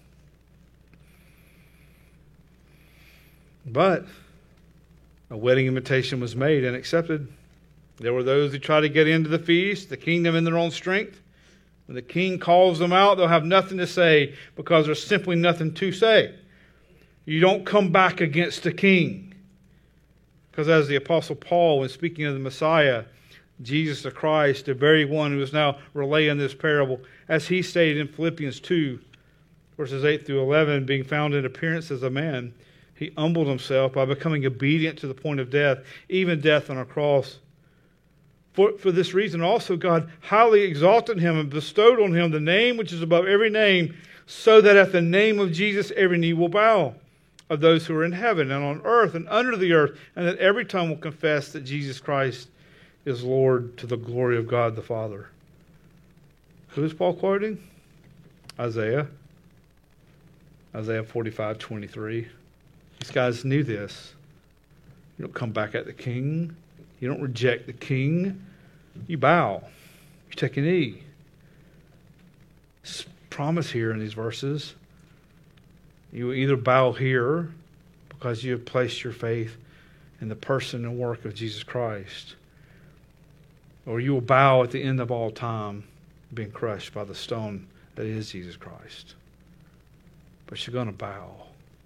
But a wedding invitation was made and accepted. There were those who tried to get into the feast, the kingdom in their own strength. When the king calls them out, they'll have nothing to say because there's simply nothing to say. You don't come back against the king. Because as the Apostle Paul, when speaking of the Messiah, Jesus the Christ, the very one who is now relaying this parable, as he stated in Philippians two, verses eight through eleven, being found in appearance as a man, he humbled himself by becoming obedient to the point of death, even death on a cross. For, for this reason also God highly exalted him and bestowed on him the name which is above every name, so that at the name of Jesus every knee will bow, of those who are in heaven and on earth and under the earth, and that every tongue will confess that Jesus Christ is Lord, to the glory of God the Father. Who is Paul quoting? Isaiah. Isaiah forty-five twenty-three. These guys knew this. You don't come back at the king. You don't reject the king. You bow. You take a knee. It's promise here in these verses. You will either bow here because you have placed your faith in the person and work of Jesus Christ, or you will bow at the end of all time, being crushed by the stone that is Jesus Christ. But you're going to bow.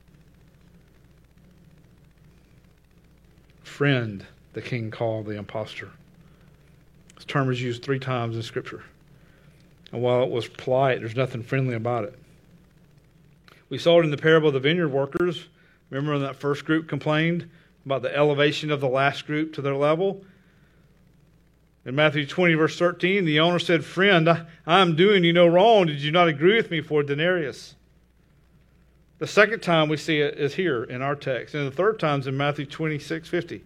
Friend, the king called the impostor. This term is used three times in Scripture. And while it was polite, there's nothing friendly about it. We saw it in the parable of the vineyard workers. Remember when that first group complained about the elevation of the last group to their level? In Matthew twenty, verse thirteen, the owner said, "Friend, I am doing you no wrong. Did you not agree with me for a denarius?" The second time we see it is here in our text. And the third time is in Matthew twenty-six fifty.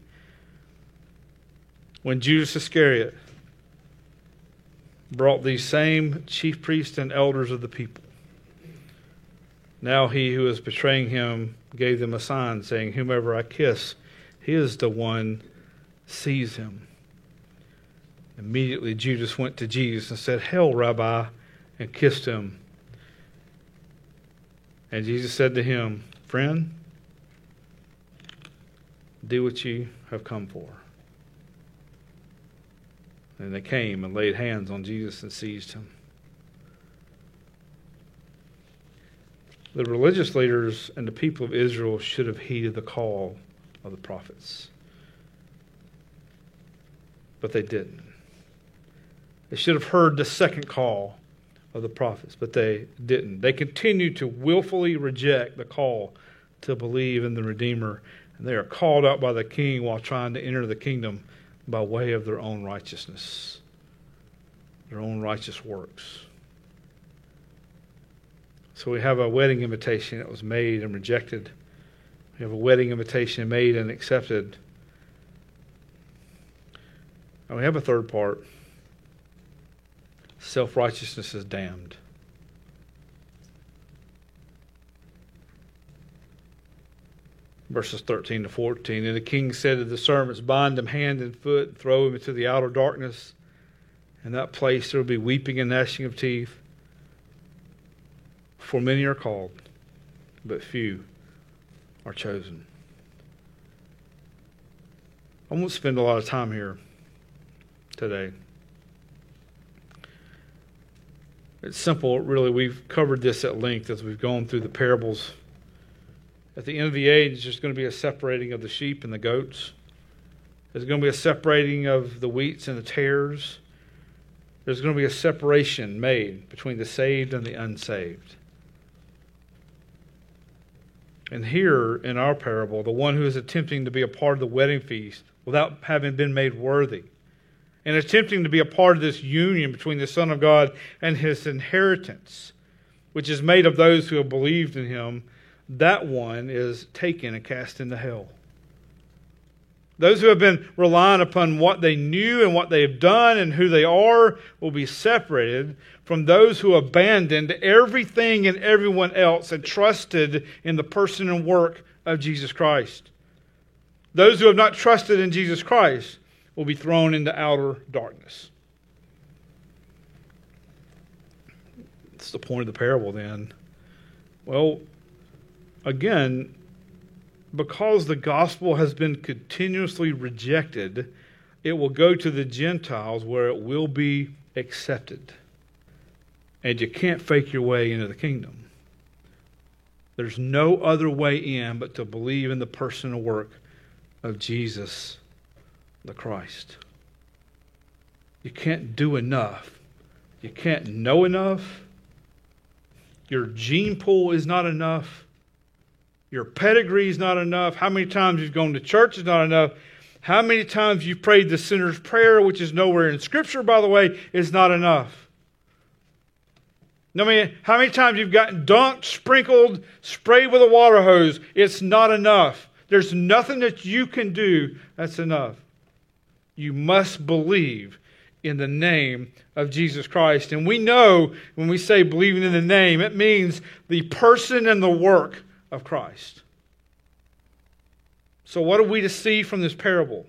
When Judas Iscariot brought these same chief priests and elders of the people. Now he who was betraying him gave them a sign, saying, "Whomever I kiss, he is the one, seize him." Immediately Judas went to Jesus and said, "Hail, Rabbi," and kissed him. And Jesus said to him, "Friend, do what you have come for." And they came and laid hands on Jesus and seized him. The religious leaders and the people of Israel should have heeded the call of the prophets. But they didn't. They should have heard the second call of the prophets, but they didn't. They continued to willfully reject the call to believe in the Redeemer, and they are called out by the king while trying to enter the kingdom by way of their own righteousness, their own righteous works. So we have a wedding invitation that was made and rejected. We have a wedding invitation made and accepted. And we have a third part. Self-righteousness is damned. Verses thirteen to fourteen. And the king said to the servants, "Bind him hand and foot, and throw him into the outer darkness. In that place there will be weeping and gnashing of teeth. For many are called, but few are chosen." I won't spend a lot of time here today. It's simple, really. We've covered this at length as we've gone through the parables. At the end of the age, there's going to be a separating of the sheep and the goats. There's going to be a separating of the wheats and the tares. There's going to be a separation made between the saved and the unsaved. And here in our parable, the one who is attempting to be a part of the wedding feast without having been made worthy, and attempting to be a part of this union between the Son of God and his inheritance, which is made of those who have believed in him, that one is taken and cast into hell. Those who have been relying upon what they knew and what they have done and who they are will be separated from those who abandoned everything and everyone else and trusted in the person and work of Jesus Christ. Those who have not trusted in Jesus Christ will be thrown into outer darkness. That's the point of the parable then. Well, again, because the gospel has been continuously rejected, it will go to the Gentiles where it will be accepted. And you can't fake your way into the kingdom. There's no other way in but to believe in the person and work of Jesus the Christ. You can't do enough. You can't know enough. Your gene pool is not enough. Your pedigree is not enough. How many times you've gone to church is not enough. How many times you've prayed the sinner's prayer, which is nowhere in Scripture, by the way, is not enough. No matter how many times you've gotten dunked, sprinkled, sprayed with a water hose, it's not enough. There's nothing that you can do that's enough. You must believe in the name of Jesus Christ. And we know when we say believing in the name, it means the person and the work of Christ. So what are we to see from this parable?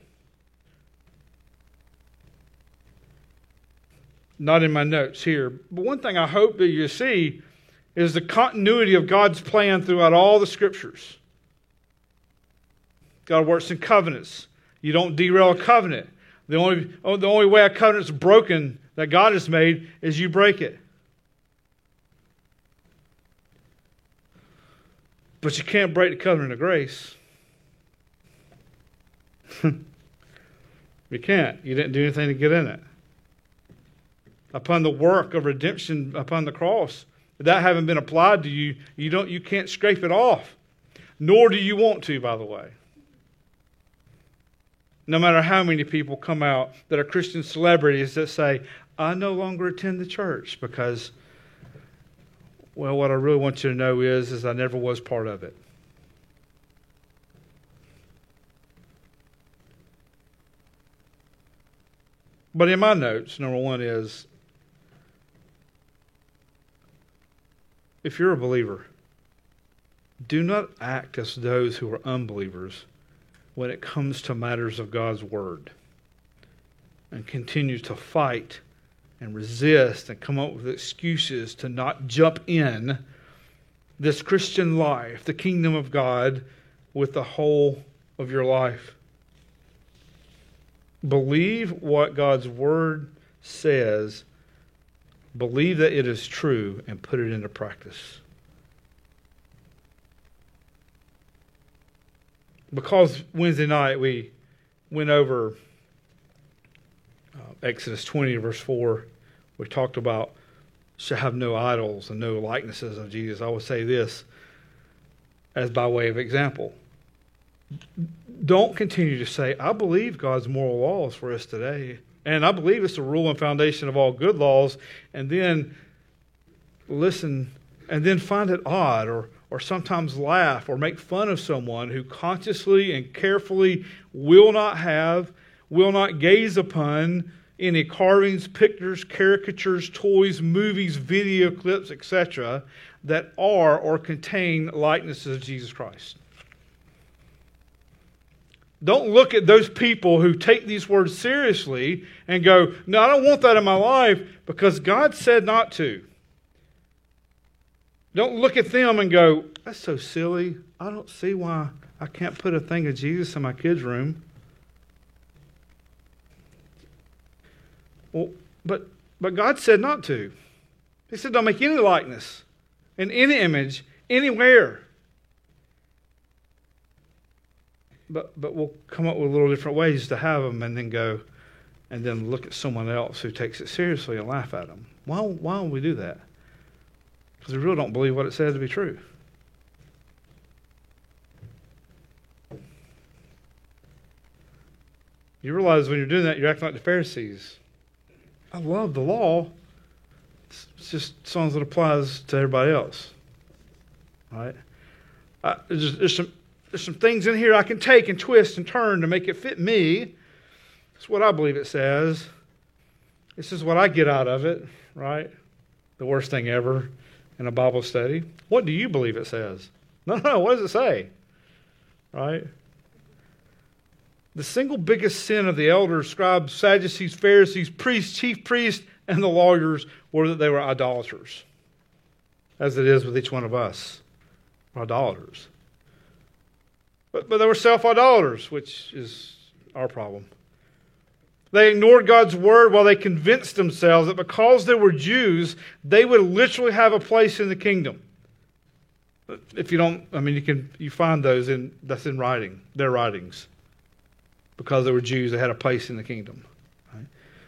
Not in my notes here. But one thing I hope that you see is the continuity of God's plan throughout all the Scriptures. God works in covenants. You don't derail a covenant. The only, the only way a covenant is broken that God has made is you break it. But you can't break the covenant of grace. You can't. You didn't do anything to get in it. Upon the work of redemption upon the cross, that having been applied to you, you don't, you can't scrape it off. Nor do you want to, by the way. No matter how many people come out that are Christian celebrities that say, I no longer attend the church because, well, what I really want you to know is, is I never was part of it. But in my notes, number one is, if you're a believer, do not act as those who are unbelievers when it comes to matters of God's Word, and continue to fight and resist and come up with excuses to not jump in this Christian life, the kingdom of God, with the whole of your life. Believe what God's Word says, believe that it is true, and put it into practice. Because Wednesday night we went over uh, Exodus twenty, verse four. We talked about shall have no idols and no likenesses of Jesus. I would say this as by way of example. Don't continue to say, I believe God's moral laws for us today, and I believe it's the rule and foundation of all good laws, and then listen, and then find it odd or or sometimes laugh or make fun of someone who consciously and carefully will not have, will not gaze upon any carvings, pictures, caricatures, toys, movies, video clips, et cetera that are or contain likenesses of Jesus Christ. Don't look at those people who take these words seriously and go, no, I don't want that in my life because God said not to. Don't look at them and go, that's so silly. I don't see why I can't put a thing of Jesus in my kids' room. Well, but but God said not to. He said don't make any likeness in any image anywhere. But but we'll come up with little different ways to have them and then go and then look at someone else who takes it seriously and laugh at them. Why why don't we do that? Because we really don't believe what it says to be true. You realize when you're doing that, you're acting like the Pharisees. I love the law. It's just songs that applies to everybody else. Right? I, there's, there's some there's some things in here I can take and twist and turn to make it fit me. That's what I believe it says. This is what I get out of it. Right? The worst thing ever in a Bible study. What do you believe it says? No, no, what does it say? Right? The single biggest sin of the elders, scribes, Sadducees, Pharisees, priests, chief priests, and the lawyers were that they were idolaters. As it is with each one of us. Idolaters. But, but they were self-idolaters, which is our problem. They ignored God's word while they convinced themselves that because they were Jews, they would literally have a place in the kingdom. If you don't, I mean, you can you find those in that's in writing, their writings. Because they were Jews, they had a place in the kingdom. Right?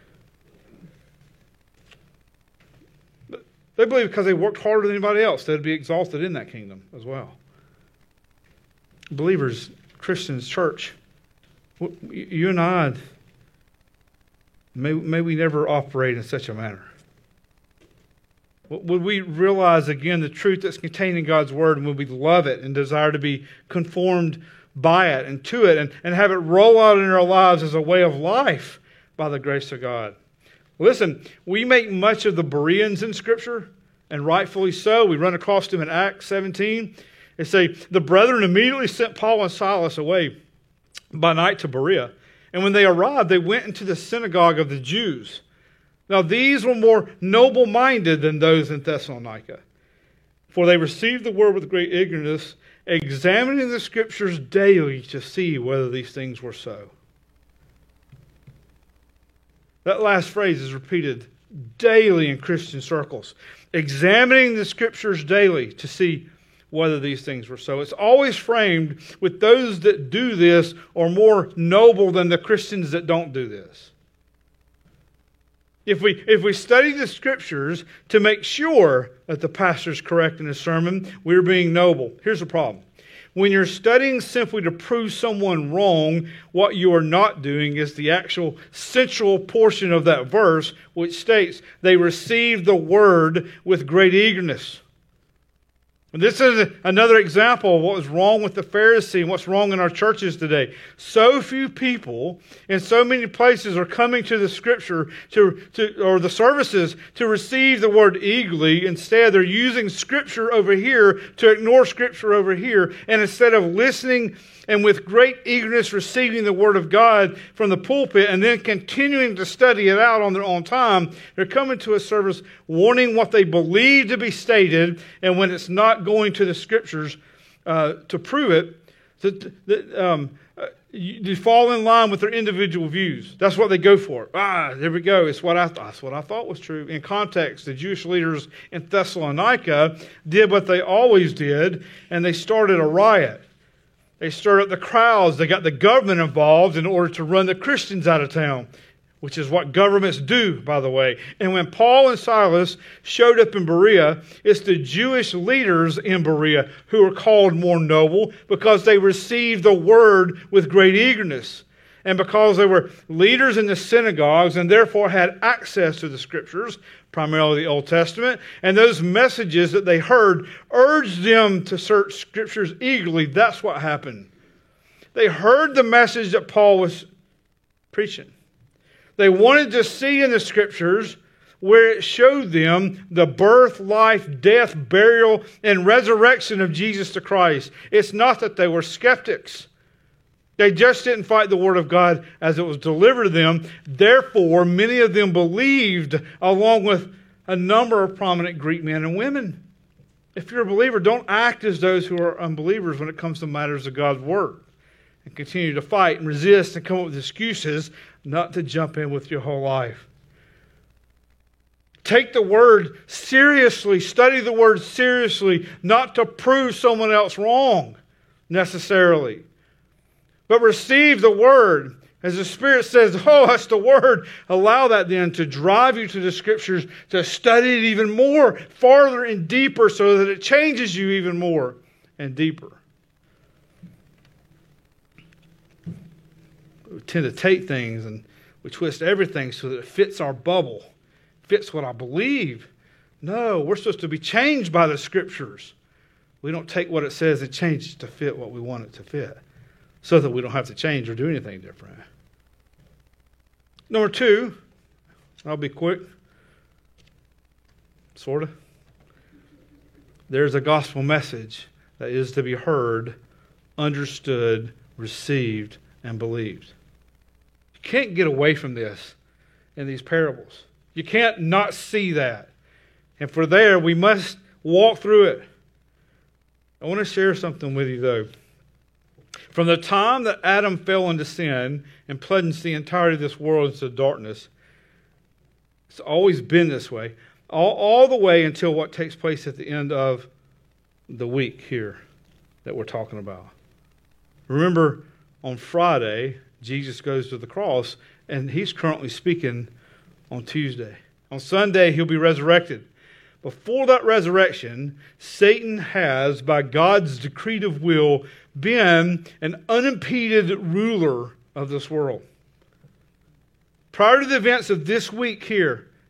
But they believed because they worked harder than anybody else, they'd be exalted in that kingdom as well. Believers, Christians, church, you and I, may, may we never operate in such a manner. Would we realize again the truth that's contained in God's Word, and would we love it and desire to be conformed by it and to it and, and have it roll out in our lives as a way of life by the grace of God? Listen, we make much of the Bereans in Scripture, and rightfully so. We run across them in Acts seventeen. They say, the brethren immediately sent Paul and Silas away by night to Berea. And when they arrived, they went into the synagogue of the Jews. Now these were more noble-minded than those in Thessalonica, for they received the word with great eagerness, examining the Scriptures daily to see whether these things were so. That last phrase is repeated daily in Christian circles. Examining the Scriptures daily to see whether these things were so. It's always framed with those that do this are more noble than the Christians that don't do this. If we, if we study the Scriptures to make sure that the pastor's correct in his sermon, we're being noble. Here's the problem. When you're studying simply to prove someone wrong, what you are not doing is the actual central portion of that verse, which states, they received the word with great eagerness. And this is another example of what was wrong with the Pharisee and what's wrong in our churches today. So few people in so many places are coming to the Scripture to, to or the services to receive the word eagerly. Instead, they're using Scripture over here to ignore Scripture over here. And instead of listening and with great eagerness receiving the Word of God from the pulpit and then continuing to study it out on their own time, they're coming to a service warning what they believe to be stated, and when it's not going to the Scriptures uh, to prove it, that, that um, uh, you, you fall in line with their individual views. That's what they go for. Ah, there we go. It's what I th- that's what I thought was true. In context, the Jewish leaders in Thessalonica did what they always did, and they started a riot. They stirred up the crowds. They got the government involved in order to run the Christians out of town, which is what governments do, by the way. And when Paul and Silas showed up in Berea, it's the Jewish leaders in Berea who are called more noble because they received the word with great eagerness. And because they were leaders in the synagogues and therefore had access to the Scriptures, primarily the Old Testament, and those messages that they heard urged them to search Scriptures eagerly. That's what happened. They heard the message that Paul was preaching. They wanted to see in the Scriptures where it showed them the birth, life, death, burial, and resurrection of Jesus the Christ. It's not that they were skeptics. They just didn't fight the Word of God as it was delivered to them. Therefore, many of them believed, along with a number of prominent Greek men and women. If you're a believer, don't act as those who are unbelievers when it comes to matters of God's Word. And continue to fight and resist and come up with excuses not to jump in with your whole life. Take the Word seriously. Study the Word seriously, not to prove someone else wrong necessarily. But receive the Word. As the Spirit says, oh, that's the Word. Allow that then to drive you to the Scriptures, to study it even more, farther and deeper, so that it changes you even more and deeper. We tend to take things and we twist everything so that it fits our bubble, fits what I believe. No, we're supposed to be changed by the Scriptures. We don't take what it says and change it to fit what we want it to fit, so that we don't have to change or do anything different. Number two, I'll be quick, sort of. There's a gospel message that is to be heard, understood, received, and believed. You can't get away from this in these parables. You can't not see that. And for there, we must walk through it. I want to share something with you, though. From the time that Adam fell into sin and plunged the entirety of this world into darkness, it's always been this way, all, all the way until what takes place at the end of the week here that we're talking about. Remember, on Friday, Jesus goes to the cross, and he's currently speaking on Tuesday. On Sunday, he'll be resurrected. Before that resurrection, Satan has, by God's decretive will, been an unimpeded ruler of this world. Prior to the events of this week here,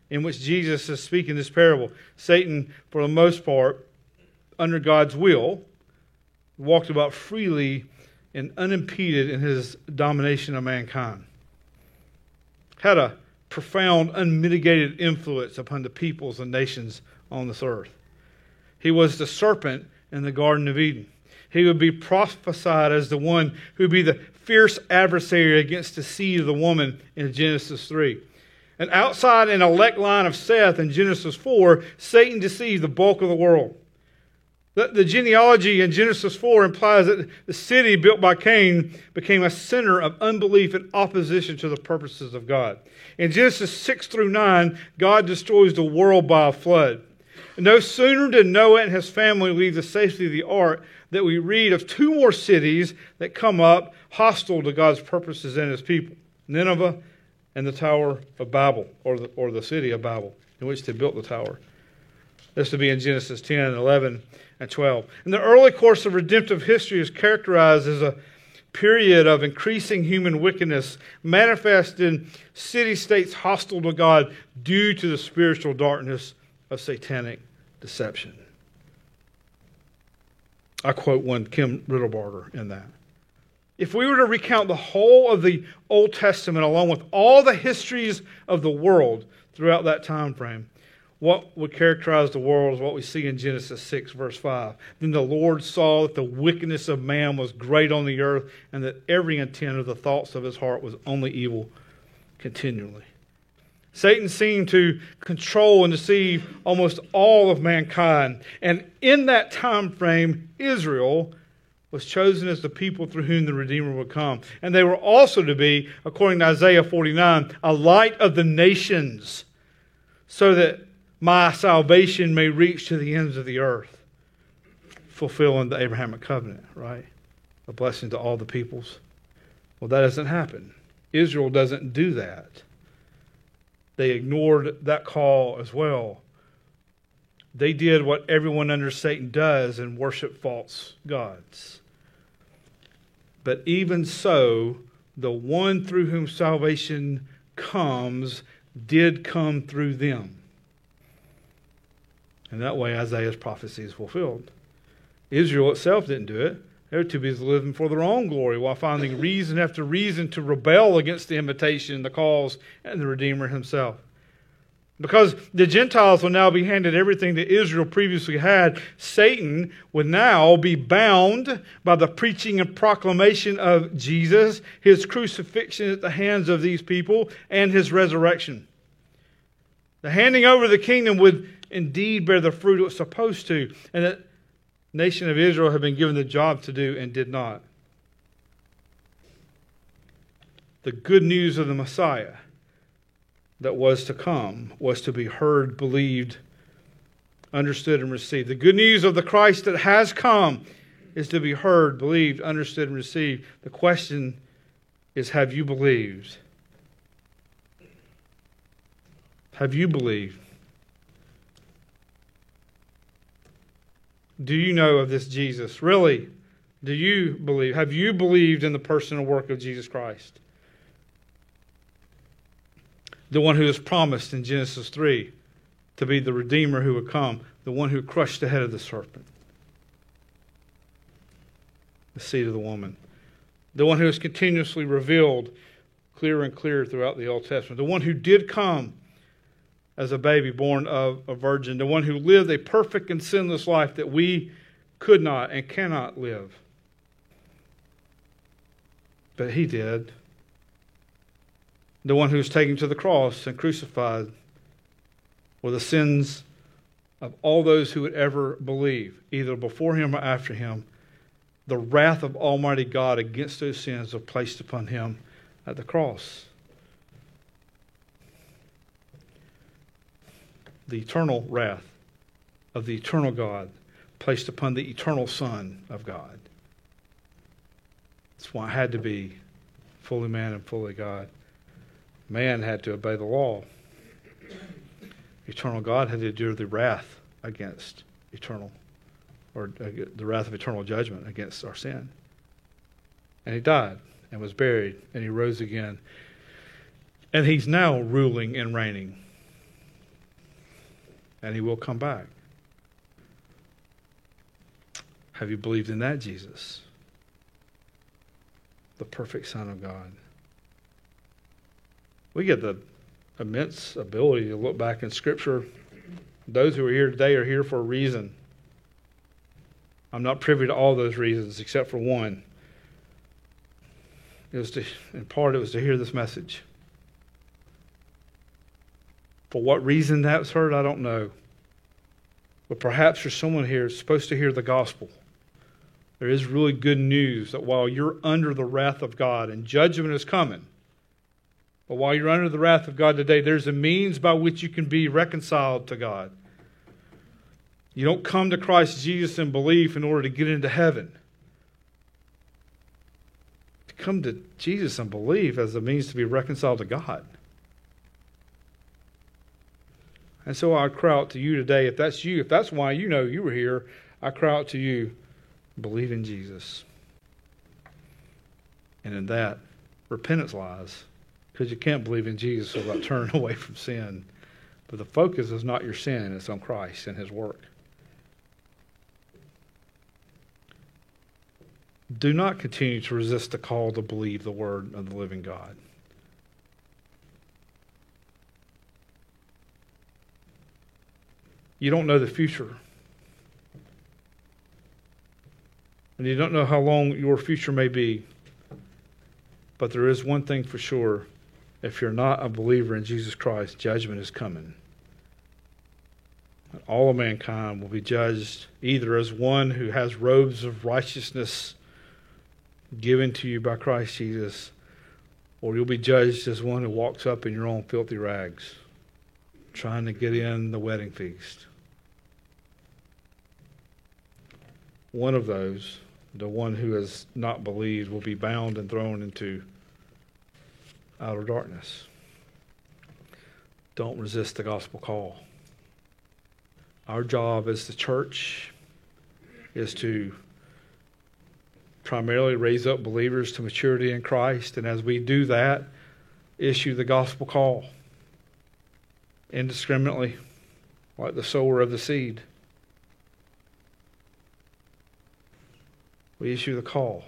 in which Jesus is speaking this parable. Satan, for the most part, under God's will, walked about freely and unimpeded in his domination of mankind. Had a profound, unmitigated influence upon the peoples and nations on this earth. He was the serpent in the Garden of Eden. He would be prophesied as the one who would be the fierce adversary against the seed of the woman in Genesis three. And outside an elect line of Seth in Genesis four, Satan deceived the bulk of the world. The, the genealogy in Genesis four implies that the city built by Cain became a center of unbelief and opposition to the purposes of God. In Genesis six through nine, God destroys the world by a flood. No sooner did Noah and his family leave the safety of the ark that we read of two more cities that come up hostile to God's purposes and his people. Nineveh and the Tower of Babel, or the, or the city of Babel, in which they built the tower. This would be in Genesis ten, eleven, and twelve. And the early course of redemptive history is characterized as a period of increasing human wickedness, manifest in city-states hostile to God due to the spiritual darkness of satanic deception. I quote one Kim Riddlebarger in that. If we were to recount the whole of the Old Testament along with all the histories of the world throughout that time frame, what would characterize the world is what we see in Genesis six, verse five. Then the Lord saw that the wickedness of man was great on the earth, and that every intent of the thoughts of his heart was only evil continually. Satan seemed to control and deceive almost all of mankind. And in that time frame, Israel was chosen as the people through whom the Redeemer would come. And they were also to be, according to Isaiah forty-nine, a light of the nations, so that my salvation may reach to the ends of the earth, fulfilling the Abrahamic covenant, right? A blessing to all the peoples. Well, that doesn't happen. Israel doesn't do that. They ignored that call as well. They did what everyone under Satan does and worship false gods. But even so, the one through whom salvation comes did come through them. And that way Isaiah's prophecy is fulfilled. Israel itself didn't do it. They were too busy living for their own glory while finding reason after reason to rebel against the invitation, the calls, and the Redeemer himself. Because the Gentiles will now be handed everything that Israel previously had, Satan would now be bound by the preaching and proclamation of Jesus, his crucifixion at the hands of these people, and his resurrection. The handing over of the kingdom would indeed bear the fruit it was supposed to, and the nation of Israel had been given the job to do and did not. The good news of the Messiah that was to come was to be heard, believed, understood, and received. The good news of the Christ that has come is to be heard, believed, understood, and received. The question is, have you believed? Have you believed? Do you know of this Jesus? Really? Do you believe? Have you believed in the person and work of Jesus Christ? The one who is promised in Genesis three to be the Redeemer who would come, the one who crushed the head of the serpent, the seed of the woman, the one who is continuously revealed clearer and clearer throughout the Old Testament, the one who did come as a baby born of a virgin, the one who lived a perfect and sinless life that we could not and cannot live. But he did. The one who was taken to the cross and crucified were the sins of all those who would ever believe, either before him or after him. The wrath of Almighty God against those sins was placed upon him at the cross. The eternal wrath of the eternal God placed upon the eternal Son of God. That's why it had to be fully man and fully God. Man had to obey the law. Eternal God had to endure the wrath against eternal, or the wrath of eternal judgment against our sin. And he died and was buried and he rose again. And he's now ruling and reigning and he will come back. Have you believed in that Jesus? The perfect Son of God. We get the immense ability to look back in Scripture. Those who are here today are here for a reason. I'm not privy to all those reasons except for one. It was to, in part, it was to hear this message. For what reason that was heard, I don't know. But perhaps there's someone here who's supposed to hear the gospel. There is really good news that while you're under the wrath of God and judgment is coming, but while you're under the wrath of God today, there's a means by which you can be reconciled to God. You don't come to Christ Jesus in belief in order to get into heaven. You come to Jesus in belief as a means to be reconciled to God. And so I cry out to you today, if that's you, if that's why you know you were here, I cry out to you, believe in Jesus. And in that, repentance lies. Because you can't believe in Jesus without turning away from sin. But the focus is not your sin, it's on Christ and his work. Do not continue to resist the call to believe the word of the living God. You don't know the future. And you don't know how long your future may be. But there is one thing for sure. If you're not a believer in Jesus Christ, judgment is coming. And all of mankind will be judged either as one who has robes of righteousness given to you by Christ Jesus, or you'll be judged as one who walks up in your own filthy rags, trying to get in the wedding feast. One of those, the one who has not believed, will be bound and thrown into outer darkness. Don't resist the gospel call. Our job as the church is to primarily raise up believers to maturity in Christ, and as we do that, issue the gospel call indiscriminately, like the sower of the seed. We issue the call.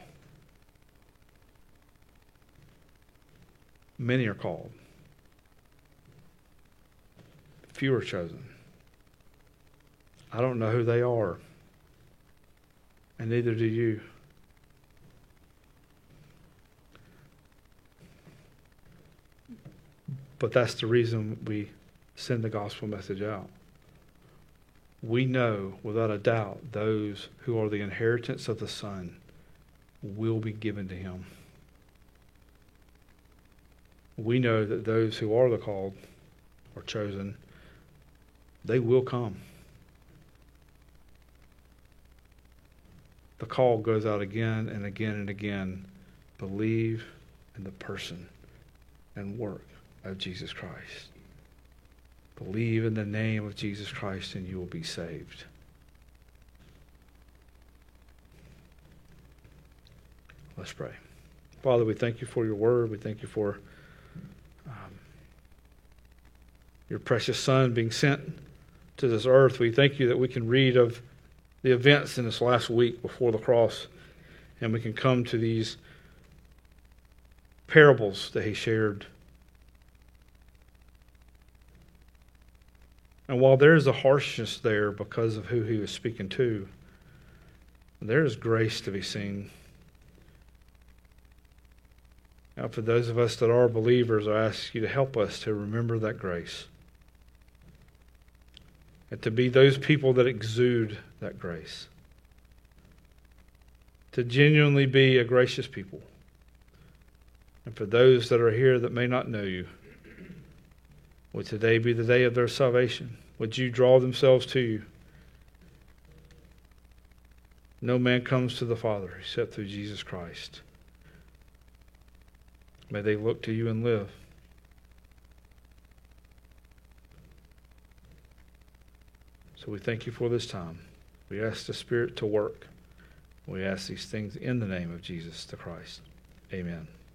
Many are called. Few are chosen. I don't know who they are, and neither do you. But that's the reason we send the gospel message out. We know without a doubt those who are the inheritance of the Son will be given to him. We know that those who are the called or chosen, they will come. The call goes out again and again and again. Believe in the person and work of Jesus Christ. Believe in the name of Jesus Christ and you will be saved. Let's pray. Father, we thank you for your word. We thank you for um, your precious Son being sent to this earth. We thank you that we can read of the events in this last week before the cross, and we can come to these parables that he shared. And while there is a harshness there because of who he was speaking to, there is grace to be seen. Now, for those of us that are believers, I ask you to help us to remember that grace. And to be those people that exude that grace. To genuinely be a gracious people. And for those that are here that may not know you, would today be the day of their salvation? Would you draw themselves to you? No man comes to the Father except through Jesus Christ. May they look to you and live. So we thank you for this time. We ask the Spirit to work. We ask these things in the name of Jesus the Christ. Amen.